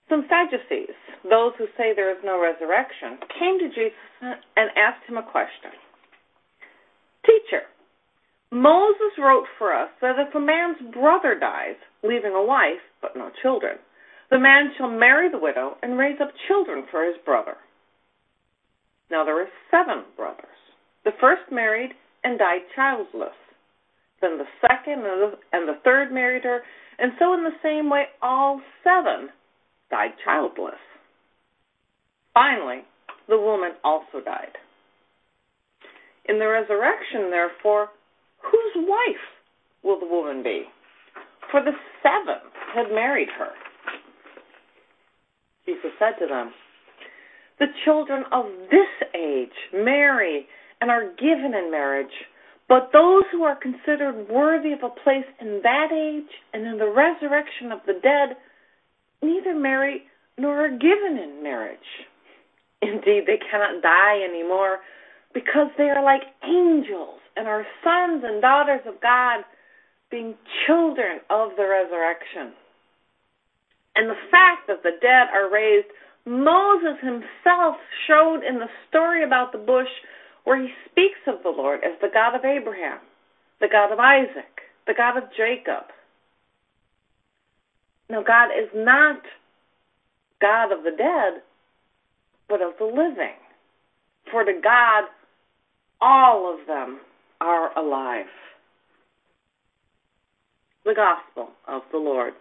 Some Sadducees, those who say there is no resurrection, came to Jesus and asked him a question. Teacher, Moses wrote for us that if a man's brother dies, leaving a wife but no children, the man shall marry the widow and raise up children for his brother. Now there were 7 brothers. The first married and died childless. Then the second and the third married her, and so in the same way all 7 died childless. Finally, the woman also died. In the resurrection, therefore, whose wife will the woman be? For the 7th had married her. Jesus said to them, the children of this age marry and are given in marriage, but those who are considered worthy of a place in that age and in the resurrection of the dead neither marry nor are given in marriage. Indeed, they cannot die anymore because they are like angels and are sons and daughters of God, being children of the resurrection. And the fact that the dead are raised, Moses himself showed in the story about the bush where he speaks of the Lord as the God of Abraham, the God of Isaac, the God of Jacob. Now, God is not God of the dead, but of the living. For to God, all of them are alive. The Gospel of the Lord.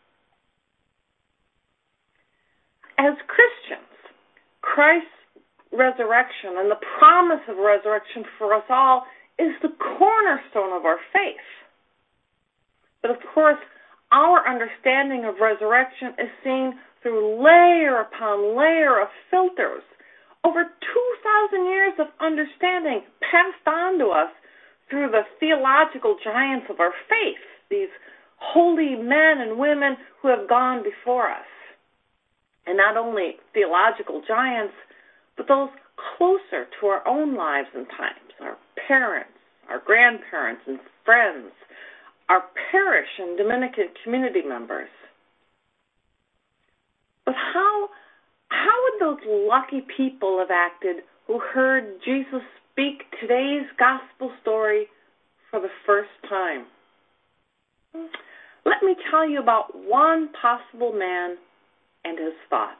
As Christians, Christ's resurrection and the promise of resurrection for us all is the cornerstone of our faith. But of course, our understanding of resurrection is seen through layer upon layer of filters. Over 2,000 years of understanding passed on to us through the theological giants of our faith, these holy men and women who have gone before us. And not only theological giants, but those closer to our own lives and times, our parents, our grandparents and friends, our parish and Dominican community members. But how would those lucky people have acted who heard Jesus speak today's gospel story for the first time? Let me tell you about one possible man and his thoughts.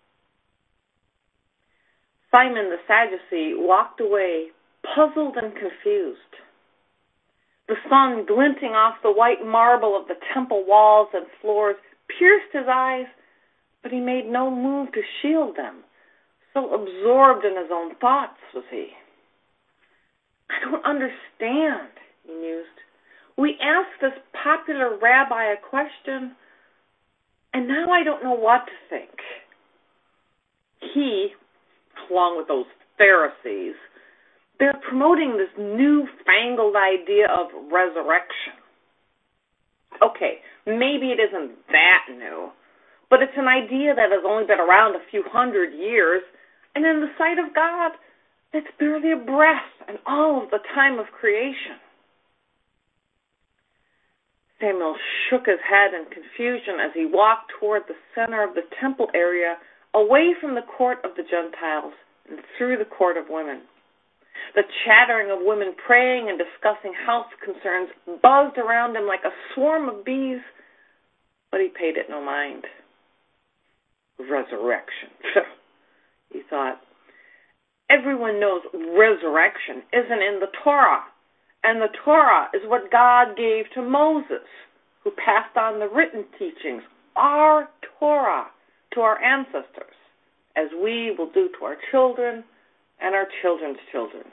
Simon the Sadducee walked away, puzzled and confused. The sun glinting off the white marble of the temple walls and floors pierced his eyes, but he made no move to shield them. So absorbed in his own thoughts was he. I don't understand, he mused. We asked this popular rabbi a question, and now I don't know what to think. He, along with those Pharisees, they're promoting this newfangled idea of resurrection. Okay, maybe it isn't that new, but it's an idea that has only been around a few hundred years, and in the sight of God, it's barely a breath in all of the time of creation. Samuel shook his head in confusion as he walked toward the center of the temple area, away from the court of the Gentiles and through the court of women. The chattering of women praying and discussing house concerns buzzed around him like a swarm of bees, but he paid it no mind. Resurrection, he thought. Everyone knows resurrection isn't in the Torah, and the Torah is what God gave to Moses, who passed on the written teachings, our Torah, to our ancestors, as we will do to our children and our children's children.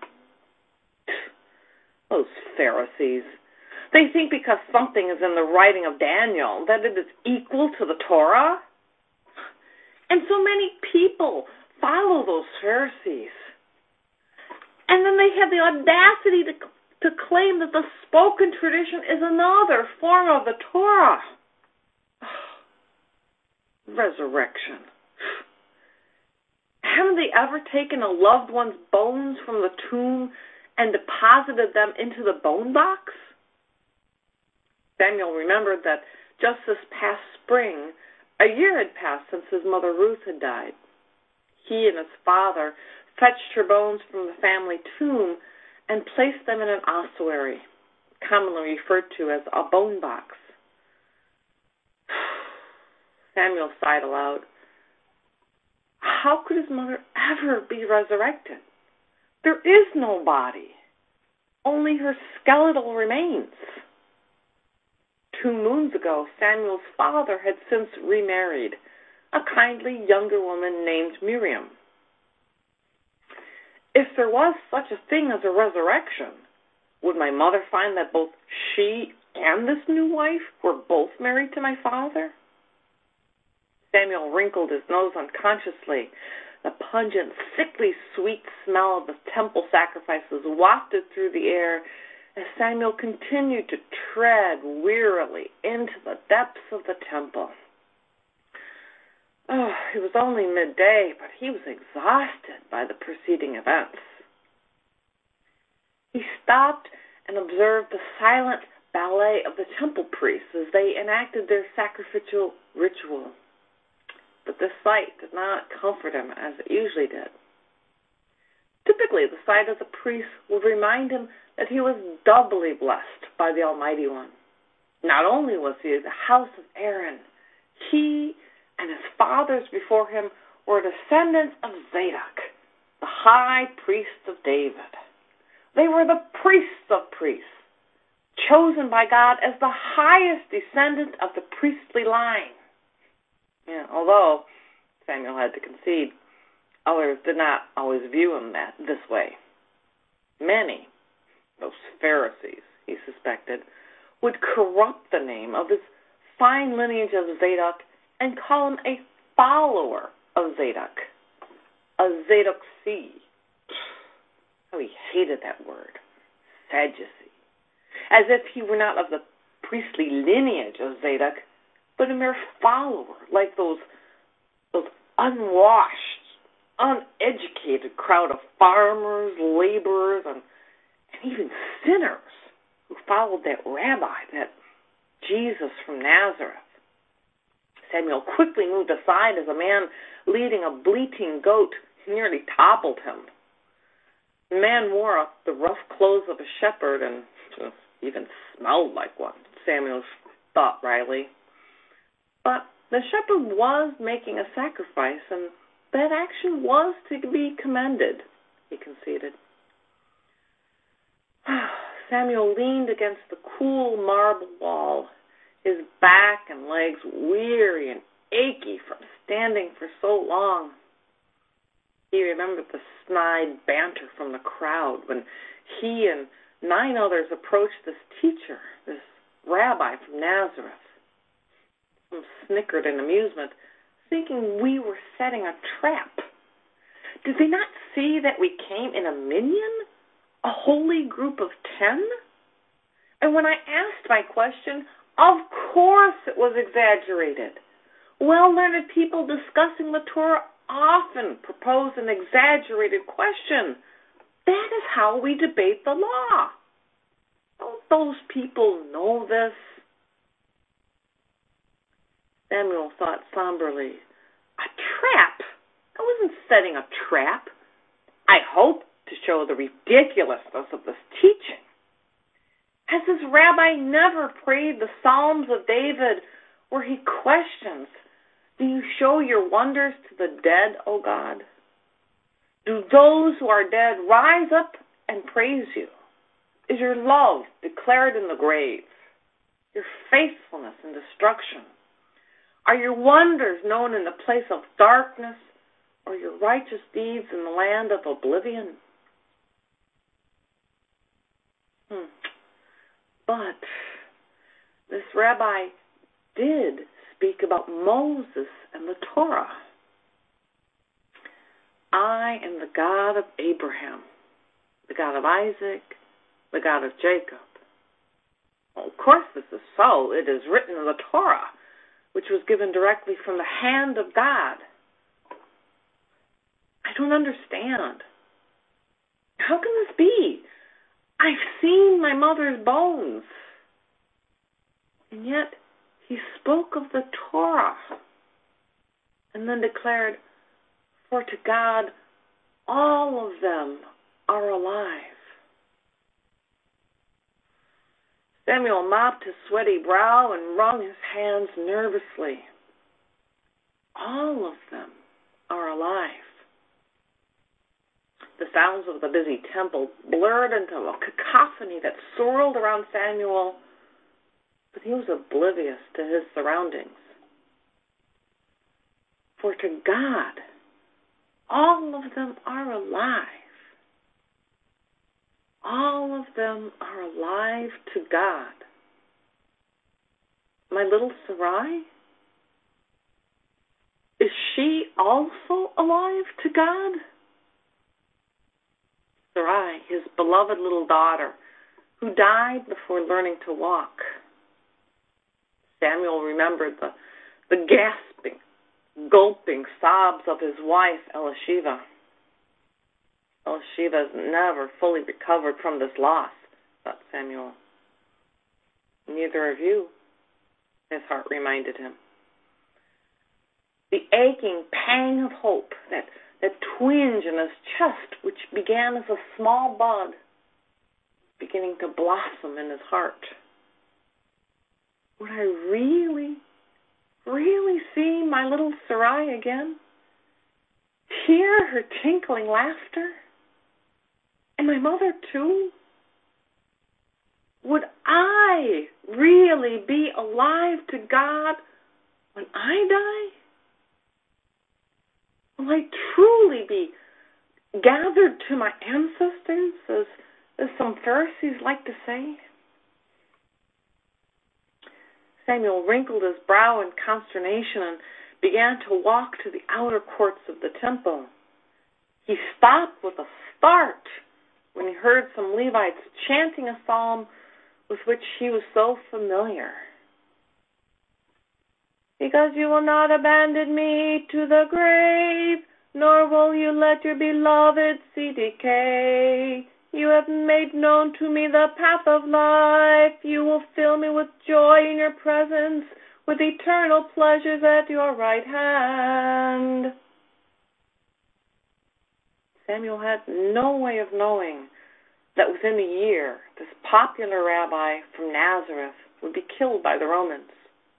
Those Pharisees. They think because something is in the writing of Daniel that it is equal to the Torah. And so many people follow those Pharisees. And then they have the audacity to claim that the spoken tradition is another form of the Torah. Resurrection. Haven't they ever taken a loved one's bones from the tomb and deposited them into the bone box? Samuel remembered that just this past spring, A year had passed since his mother Ruth had died. He and his father fetched her bones from the family tomb and placed them in an ossuary, commonly referred to as a bone box. Samuel sighed aloud. How could his mother ever be resurrected? There is no body, only her skeletal remains. 2 moons ago, Samuel's father had since remarried a kindly younger woman named Miriam. If there was such a thing as a resurrection, would my mother find that both she and this new wife were both married to my father? Samuel wrinkled his nose unconsciously. The pungent, sickly sweet smell of the temple sacrifices wafted through the air as Samuel continued to tread wearily into the depths of the temple. Oh, it was only midday, but he was exhausted by the preceding events. He stopped and observed the silent ballet of the temple priests as they enacted their sacrificial ritual. But this sight did not comfort him as it usually did. Typically, the sight of the priests would remind him that he was doubly blessed by the Almighty One. Not only was he the house of Aaron, he and his fathers before him were descendants of Zadok, the high priest of David. They were the priests of priests, chosen by God as the highest descendant of the priestly line. Although Samuel had to concede, others did not always view him this way. Many, those Pharisees, he suspected, would corrupt the name of his fine lineage of Zadok and call him a follower of Zadok, a Zadokci. How he hated that word, Sadducee, as if he were not of the priestly lineage of Zadok, but a mere follower, like those unwashed, uneducated crowd of farmers, laborers, and even sinners who followed that rabbi, that Jesus from Nazareth. Samuel quickly moved aside as a man leading a bleating goat nearly toppled him. The man wore the rough clothes of a shepherd and even smelled like one, Samuel thought wryly. But the shepherd was making a sacrifice, and that action was to be commended, he conceded. Samuel leaned against the cool marble wall, his back and legs weary and achy from standing for so long. He remembered the snide banter from the crowd when he and 9 others approached this teacher, this rabbi from Nazareth. Some snickered in amusement, thinking we were setting a trap. Did they not see that we came in a minion, a holy group of 10? And when I asked my question, of course it was exaggerated. Well-learned people discussing the Torah often propose an exaggerated question. That is how we debate the law. Don't those people know this? Samuel thought somberly. A trap? I wasn't setting a trap. I hoped to show the ridiculousness of this teaching. Has this rabbi never prayed the Psalms of David where he questions, do you show your wonders to the dead, O God? Do those who are dead rise up and praise you? Is your love declared in the grave, your faithfulness in destruction? Are your wonders known in the place of darkness, or your righteous deeds in the land of oblivion? But this rabbi did speak about Moses and the Torah. I am the God of Abraham, the God of Isaac, the God of Jacob. Well, of course this is so. It is written in the Torah, which was given directly from the hand of God. I don't understand. How can this be? I've seen my mother's bones. And yet, he spoke of the Torah. and then declared, "For to God all of them are alive." Samuel mopped his sweaty brow and wrung his hands nervously. All of them are alive. The sounds of the busy temple blurred into a cacophony that swirled around Samuel, but he was oblivious to his surroundings. For to God, all of them are alive. All of them are alive to God. My little Sarai? Is she also alive to God? Sarai, his beloved little daughter, who died before learning to walk. Samuel remembered the gasping, gulping sobs of his wife, Elisheva. Elisheva has never fully recovered from this loss, thought Samuel. Neither of you, his heart reminded him. The aching pang of hope, that twinge in his chest, which began as a small bud, beginning to blossom in his heart. Would I really, really see my little Sarai again? Hear her tinkling laughter? And my mother, too? Would I really be alive to God when I die? Will I truly be gathered to my ancestors, as some Pharisees like to say? Samuel wrinkled his brow in consternation and began to walk to the outer courts of the temple. He stopped with a start when he heard some Levites chanting a psalm with which he was so familiar. Because you will not abandon me to the grave, nor will you let your beloved see decay. You have made known to me the path of life. You will fill me with joy in your presence, with eternal pleasures at your right hand. Samuel had no way of knowing that within a year, this popular rabbi from Nazareth would be killed by the Romans.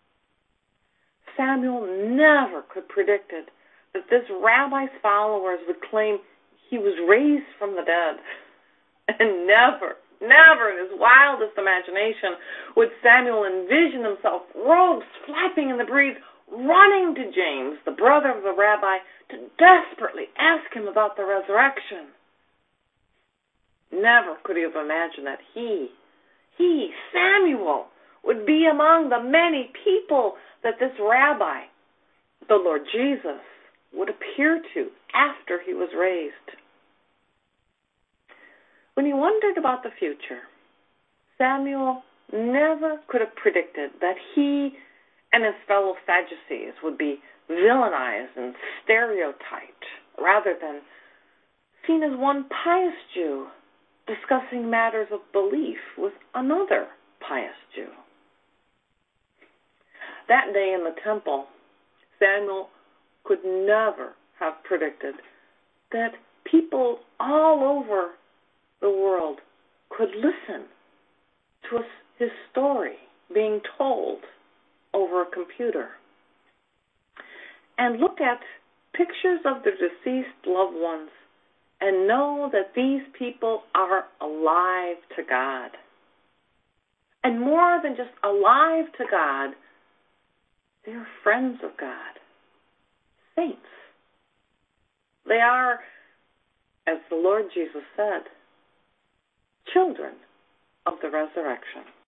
Samuel never could have predicted that this rabbi's followers would claim he was raised from the dead. And never in his wildest imagination would Samuel envision himself, robes flapping in the breeze, running to James, the brother of the rabbi, to desperately ask him about the resurrection. Never could he have imagined that he, Samuel, would be among the many people that this rabbi, the Lord Jesus, would appear to after he was raised. When he wondered about the future, Samuel never could have predicted that he and his fellow Sadducees would be villainized and stereotyped, rather than seen as one pious Jew discussing matters of belief with another pious Jew. That day in the temple, Samuel could never have predicted that people all over the world could listen to his story being told over a computer and look at pictures of their deceased loved ones and know that these people are alive to God. And more than just alive to God, they're friends of God, saints. They are, as the Lord Jesus said, children of the resurrection.